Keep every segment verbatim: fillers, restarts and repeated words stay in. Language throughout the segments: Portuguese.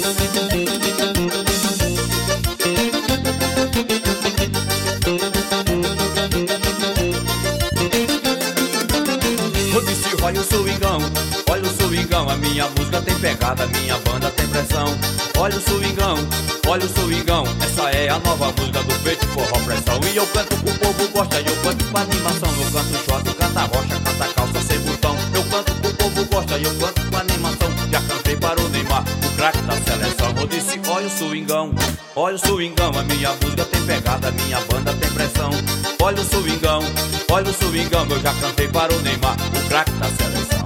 Eu disse, olha o swingão, olha o swingão, a minha música tem pegada, a minha banda tem pressão. Olha o swingão, olha o swingão, essa é a nova música do peito, forró, pressão. E eu canto que o povo gosta, e eu canto com animação. Eu canto short, canta rocha, canta calça sem botão. Eu canto que o povo gosta, e eu canto com animação. Já cantei para o Neymar, o craque da seleção. Eu disse, olha o swingão, olha o swingão, a minha música tem pegada, a minha banda tem pressão. Olha o swingão, olha o swingão, eu já cantei para o Neymar, o craque da seleção.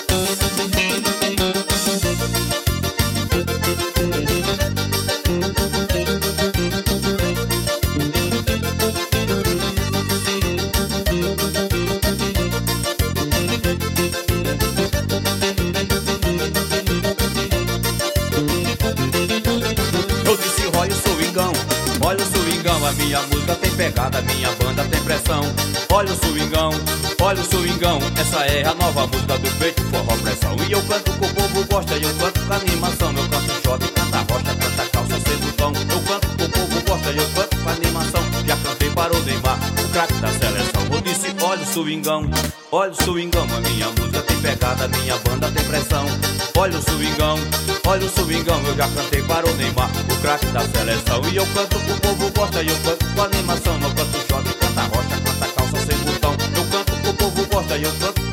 Eu disse, olha o swingão, olha o swingão, a minha música tem pegada, a minha banda tem pressão. Olha o swingão, olha o swingão, essa é a nova música do peito, forró, pressão. E eu canto que o povo gosta, e eu canto com animação. Eu canto short, canta rocha, canta calça sem botão. Eu canto que o povo gosta, e eu canto com animação. Já cantei para o Neymar, o craque da seleção. Eu disse, olha o swingão, olha o swingão, a minha música tem pegada, a minha banda tem pressão. Olha o swingão, olha o swingão, eu já cantei para o Neymar, o craque da seleção. E eu canto que o povo gosta, e eu canto com animação. Eu canto short, canta rocha, canta calça sem botão. Eu canto que o povo gosta, e eu canto